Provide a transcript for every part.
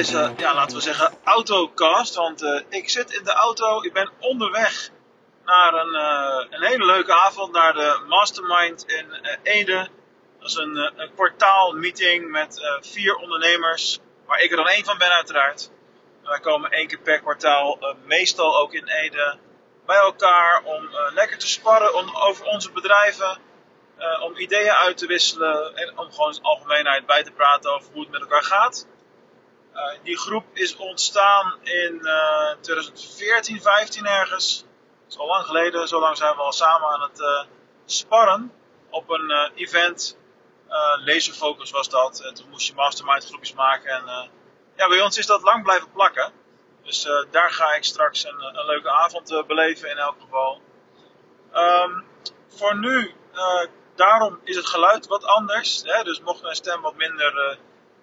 deze, laten we zeggen, autocast. Want ik zit in de auto, ik ben onderweg naar een hele leuke avond, naar de Mastermind in Ede. Dat is een kwartaalmeeting met 4 ondernemers, waar ik er dan 1 van ben uiteraard. Wij komen 1 keer per kwartaal, meestal ook in Ede, bij elkaar om lekker te sparren over onze bedrijven. Om ideeën uit te wisselen en om gewoon in de algemeenheid bij te praten over hoe het met elkaar gaat. Die groep is ontstaan in 2014, 15 ergens. Dat is al lang geleden, zo lang zijn we al samen aan het sparren op een event. Laserfocus was dat. En toen moest je mastermind groepjes maken. En bij ons is dat lang blijven plakken. Dus daar ga ik straks een leuke avond beleven in elk geval. Voor nu, daarom is het geluid wat anders. Hè? Dus mocht mijn stem wat minder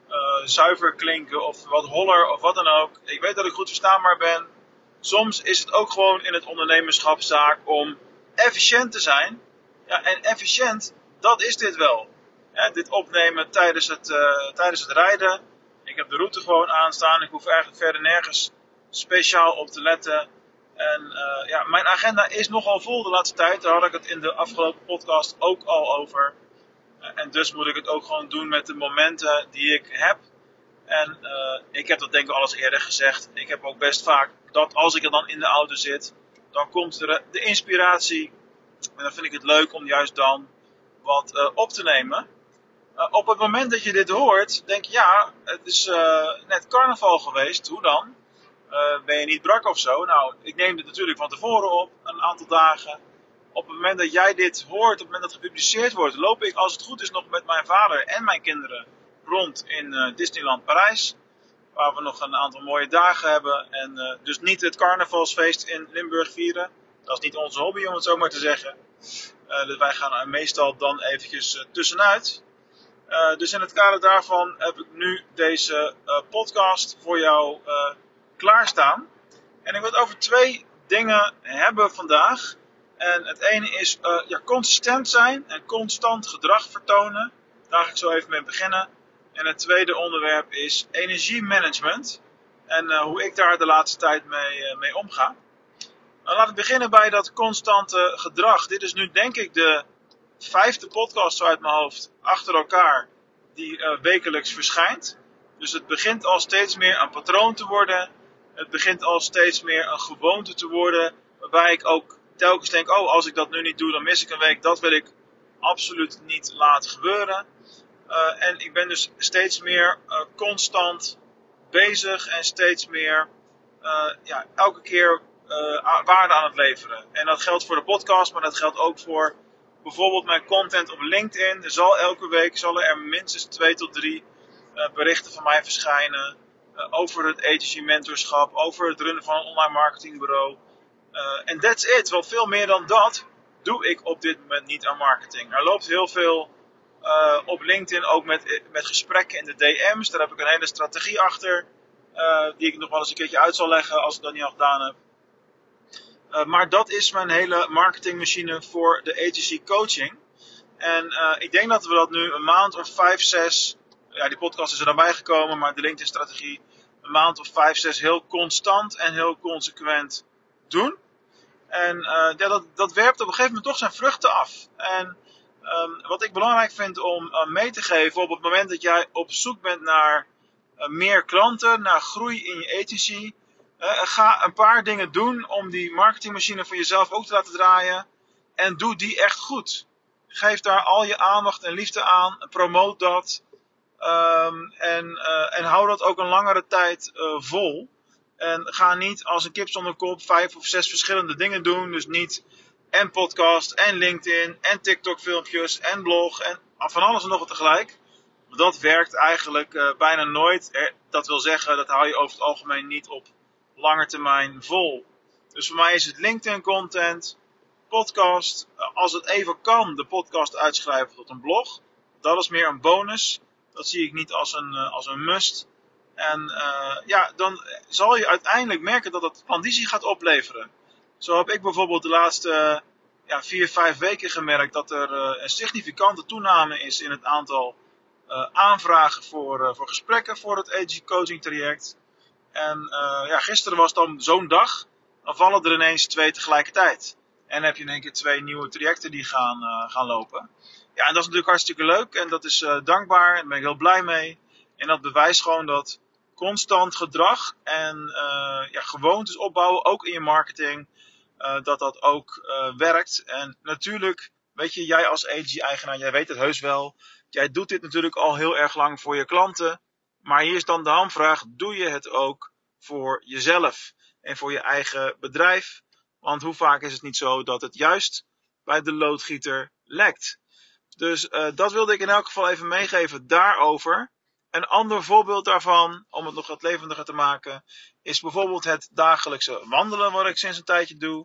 zuiver klinken of wat holler of wat dan ook. Ik weet dat ik goed verstaanbaar ben. Soms is het ook gewoon in het ondernemerschap zaak om efficiënt te zijn. Ja, en efficiënt, dat is dit wel. Ja, dit opnemen tijdens het rijden. Ik heb de route gewoon aanstaan. Ik hoef eigenlijk verder nergens speciaal op te letten. En mijn agenda is nogal vol de laatste tijd. Daar had ik het in de afgelopen podcast ook al over. En dus moet ik het ook gewoon doen met de momenten die ik heb. En ik heb dat denk ik al eens eerder gezegd. Ik heb ook best vaak dat als ik er dan in de auto zit, dan komt er de inspiratie. En dan vind ik het leuk om juist dan wat op te nemen. Op het moment dat je dit hoort, denk je het is net carnaval geweest. Hoe dan? Ben je niet brak of zo? Nou, ik neem dit natuurlijk van tevoren op, een aantal dagen. Op het moment dat jij dit hoort, op het moment dat het gepubliceerd wordt, loop ik als het goed is nog met mijn vader en mijn kinderen rond in Disneyland Parijs. Waar we nog een aantal mooie dagen hebben. En dus niet het carnavalsfeest in Limburg vieren. Dat is niet onze hobby om het zo maar te zeggen. Dus wij gaan er meestal dan eventjes tussenuit. Dus in het kader daarvan heb ik nu deze podcast voor jou klaarstaan. En ik wil het over 2 dingen hebben vandaag. En het ene is consistent zijn en constant gedrag vertonen. Daar ga ik zo even mee beginnen. En het tweede onderwerp is energiemanagement. En hoe ik daar de laatste tijd mee omga. Nou, laat ik beginnen bij dat constante gedrag. Dit is nu denk ik de 5e podcast zo uit mijn hoofd achter elkaar die wekelijks verschijnt. Dus het begint al steeds meer een patroon te worden. Het begint al steeds meer een gewoonte te worden. Waarbij ik ook telkens denk, als ik dat nu niet doe, dan mis ik een week. Dat wil ik absoluut niet laten gebeuren. En ik ben dus steeds meer constant bezig en steeds meer elke keer waarde aan het leveren. En dat geldt voor de podcast, maar dat geldt ook voor bijvoorbeeld mijn content op LinkedIn. Elke week zal er minstens 2 tot 3 berichten van mij verschijnen. Over het agency mentorschap, over het runnen van een online marketingbureau. En that's it. Wel veel meer dan dat doe ik op dit moment niet aan marketing. Er loopt heel veel op LinkedIn, ook met gesprekken in de DM's. Daar heb ik een hele strategie achter. Die ik nog wel eens een keertje uit zal leggen als ik dat niet al gedaan heb. Maar dat is mijn hele marketingmachine voor de agency coaching. En ik denk dat we dat nu een maand of 5, 6... Ja, die podcast is er dan bijgekomen, maar de LinkedIn strategie een maand of 5, 6 heel constant en heel consequent doen. En dat werpt op een gegeven moment toch zijn vruchten af. En wat ik belangrijk vind om mee te geven op het moment dat jij op zoek bent naar meer klanten, naar groei in je agency. Ga een paar dingen doen om die marketingmachine voor jezelf ook te laten draaien. En doe die echt goed. Geef daar al je aandacht en liefde aan. Promoot dat. En hou dat ook een langere tijd vol. En ga niet als een kip zonder kop 5 of 6 verschillende dingen doen. Dus niet en podcast en LinkedIn en TikTok filmpjes en blog en van alles en nog wat tegelijk. Dat werkt eigenlijk bijna nooit. Dat wil zeggen, dat hou je over het algemeen niet op lange termijn vol. Dus voor mij is het LinkedIn content, podcast. Als het even kan, de podcast uitschrijven tot een blog. Dat is meer een bonus. Dat zie ik niet als een must. En dan zal je uiteindelijk merken dat het klandizie gaat opleveren. Zo heb ik bijvoorbeeld de laatste 4, 5 weken gemerkt dat er een significante toename is in het aantal aanvragen voor gesprekken voor het AG coaching traject. En gisteren was dan zo'n dag. Dan vallen er ineens 2 tegelijkertijd. En dan heb je in één keer 2 nieuwe trajecten die gaan lopen. Ja, en dat is natuurlijk hartstikke leuk. En dat is dankbaar. En daar ben ik heel blij mee. En dat bewijst gewoon dat constant gedrag en gewoontes opbouwen, ook in je marketing, dat ook werkt. En natuurlijk, weet je, jij als AG-eigenaar, jij weet het heus wel. Jij doet dit natuurlijk al heel erg lang voor je klanten. Maar hier is dan de hamvraag, doe je het ook voor jezelf en voor je eigen bedrijf? Want hoe vaak is het niet zo dat het juist bij de loodgieter lekt? Dus dat wilde ik in elk geval even meegeven daarover. Een ander voorbeeld daarvan, om het nog wat levendiger te maken, is bijvoorbeeld het dagelijkse wandelen wat ik sinds een tijdje doe.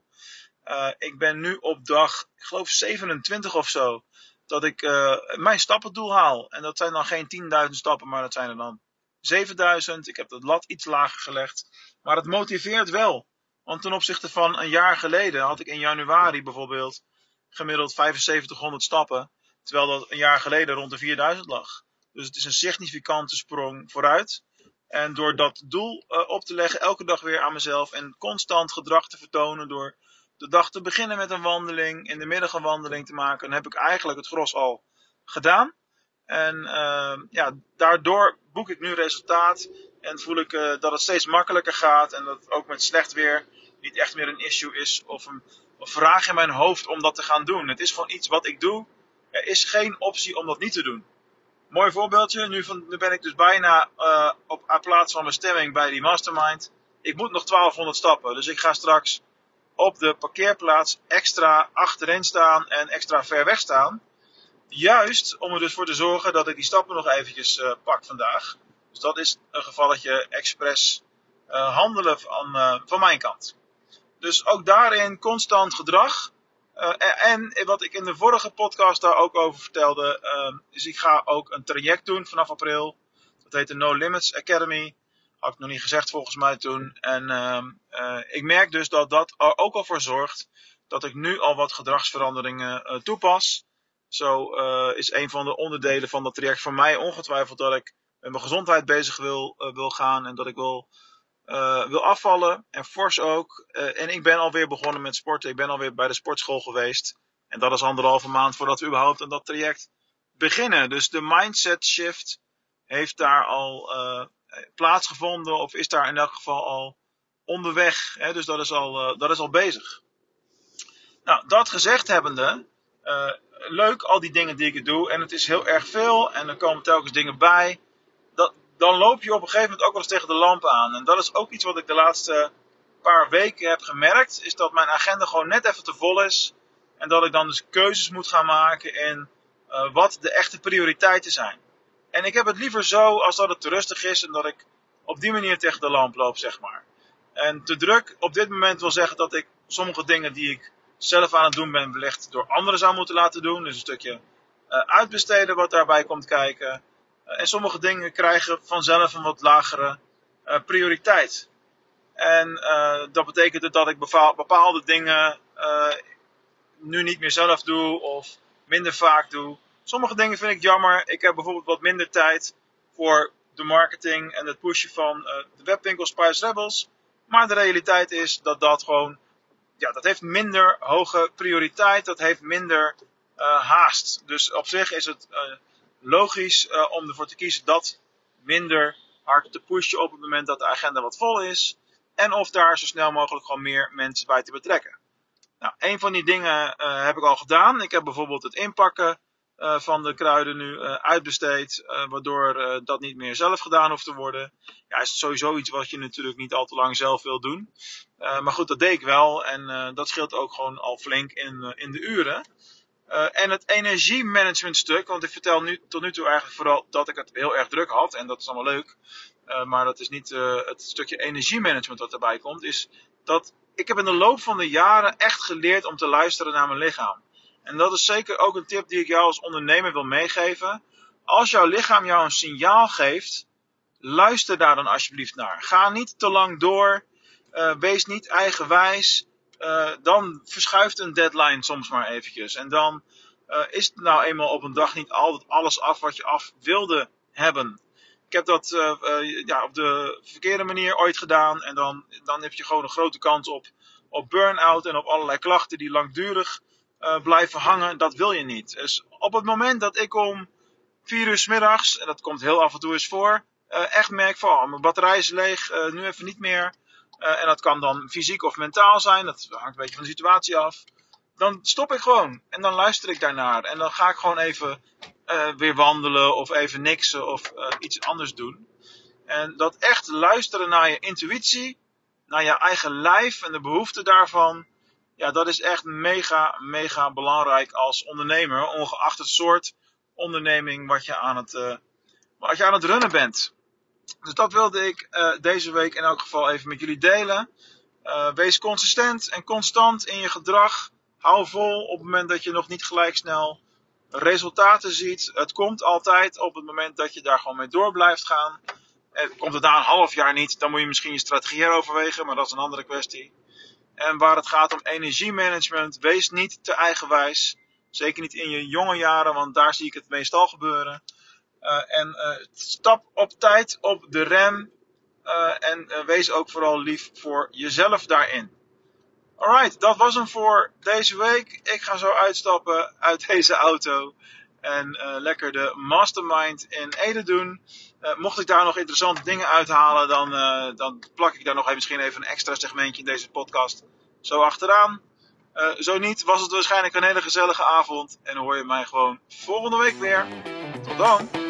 Ik ben nu op dag, ik geloof 27 of zo, dat ik mijn stappendoel haal. En dat zijn dan geen 10.000 stappen, maar dat zijn er dan 7.000. Ik heb de lat iets lager gelegd. Maar het motiveert wel. Want ten opzichte van een jaar geleden had ik in januari bijvoorbeeld gemiddeld 7500 stappen. Terwijl dat een jaar geleden rond de 4000 lag. Dus het is een significante sprong vooruit. En door dat doel op te leggen, elke dag weer aan mezelf. En constant gedrag te vertonen door de dag te beginnen met een wandeling. In de middag een wandeling te maken. Dan heb ik eigenlijk het gros al gedaan. En daardoor boek ik nu resultaat. En voel ik dat het steeds makkelijker gaat. En dat het ook met slecht weer niet echt meer een issue is. Of een vraag in mijn hoofd om dat te gaan doen. Het is gewoon iets wat ik doe. Er is geen optie om dat niet te doen. Mooi voorbeeldje. Nu ben ik dus bijna op plaats van bestemming bij die mastermind. Ik moet nog 1200 stappen. Dus ik ga straks op de parkeerplaats extra achterin staan en extra ver weg staan. Juist om er dus voor te zorgen dat ik die stappen nog eventjes pak vandaag. Dus dat is een gevalletje expres handelen van mijn kant. Dus ook daarin constant gedrag. En wat ik in de vorige podcast daar ook over vertelde, is ik ga ook een traject doen vanaf april. Dat heet de No Limits Academy. Had ik nog niet gezegd volgens mij toen. En ik merk dus dat dat er ook al voor zorgt dat ik nu al wat gedragsveranderingen toepas. Zo is een van de onderdelen van dat traject voor mij ongetwijfeld dat ik met mijn gezondheid bezig wil gaan. En dat ik wil afvallen. En fors ook. En ik ben alweer begonnen met sporten. Ik ben alweer bij de sportschool geweest. En dat is 1,5 maand voordat we überhaupt aan dat traject beginnen. Dus de mindset shift heeft daar al plaatsgevonden. Of is daar in elk geval al onderweg. Hè? Dus dat is al bezig. Nou, dat gezegd hebbende. Leuk al die dingen die ik doe. En het is heel erg veel. En er komen telkens dingen bij. Dan loop je op een gegeven moment ook wel eens tegen de lamp aan. En dat is ook iets wat ik de laatste paar weken heb gemerkt. Is dat mijn agenda gewoon net even te vol is. En dat ik dan dus keuzes moet gaan maken in wat de echte prioriteiten zijn. En ik heb het liever zo als dat het te rustig is. En dat ik op die manier tegen de lamp loop, zeg maar. En te druk op dit moment wil zeggen dat ik sommige dingen die ik zelf aan het doen ben, wellicht door anderen zou moeten laten doen. Dus een stukje uitbesteden wat daarbij komt kijken. En sommige dingen krijgen vanzelf een wat lagere prioriteit. En dat betekent dat ik bepaalde dingen nu niet meer zelf doe of minder vaak doe. Sommige dingen vind ik jammer. Ik heb bijvoorbeeld wat minder tijd voor de marketing en het pushen van de webwinkel Spice Rebels. Maar de realiteit is dat dat gewoon, dat heeft minder hoge prioriteit. Dat heeft minder haast. Dus op zich is het logisch om ervoor te kiezen dat minder hard te pushen op het moment dat de agenda wat vol is. En of daar zo snel mogelijk gewoon meer mensen bij te betrekken. Nou, een van die dingen heb ik al gedaan. Ik heb bijvoorbeeld het inpakken van de kruiden nu uitbesteed. Waardoor dat niet meer zelf gedaan hoeft te worden. Ja, is het sowieso iets wat je natuurlijk niet al te lang zelf wil doen. Maar goed, dat deed ik wel. En dat scheelt ook gewoon al flink in de uren. En het energiemanagement stuk, want ik vertel tot nu toe eigenlijk vooral dat ik het heel erg druk had. En dat is allemaal leuk. Maar dat is niet het stukje energiemanagement wat erbij komt. Is dat ik heb in de loop van de jaren echt geleerd om te luisteren naar mijn lichaam. En dat is zeker ook een tip die ik jou als ondernemer wil meegeven. Als jouw lichaam jou een signaal geeft, luister daar dan alsjeblieft naar. Ga niet te lang door. Wees niet eigenwijs. Dan verschuift een deadline soms maar eventjes. En dan is het nou eenmaal op een dag niet altijd alles af wat je af wilde hebben. Ik heb dat op de verkeerde manier ooit gedaan. En dan heb je gewoon een grote kans op burn-out en op allerlei klachten die langdurig blijven hangen. Dat wil je niet. Dus op het moment dat ik om 4 uur 's middags, en dat komt heel af en toe eens voor, echt merk van mijn batterij is leeg, nu even niet meer. En dat kan dan fysiek of mentaal zijn, dat hangt een beetje van de situatie af. Dan stop ik gewoon en dan luister ik daarnaar. En dan ga ik gewoon even weer wandelen of even niksen of iets anders doen. En dat echt luisteren naar je intuïtie, naar je eigen lijf en de behoefte daarvan. Ja, dat is echt mega, mega belangrijk als ondernemer, ongeacht het soort onderneming wat je aan het runnen bent. Dus dat wilde ik deze week in elk geval even met jullie delen. Wees consistent en constant in je gedrag. Hou vol op het moment dat je nog niet gelijk snel resultaten ziet. Het komt altijd op het moment dat je daar gewoon mee door blijft gaan. Komt het na een half jaar niet, dan moet je misschien je strategie heroverwegen, maar dat is een andere kwestie. En waar het gaat om energiemanagement, wees niet te eigenwijs. Zeker niet in je jonge jaren, want daar zie ik het meestal gebeuren. Stap op tijd op de rem. En wees ook vooral lief voor jezelf daarin. Alright, dat was hem voor deze week. Ik ga zo uitstappen uit deze auto. En lekker de mastermind in Ede doen. Mocht ik daar nog interessante dingen uithalen, dan plak ik daar nog misschien even een extra segmentje in deze podcast zo achteraan. Zo niet, was het waarschijnlijk een hele gezellige avond. En hoor je mij gewoon volgende week weer. Tot dan!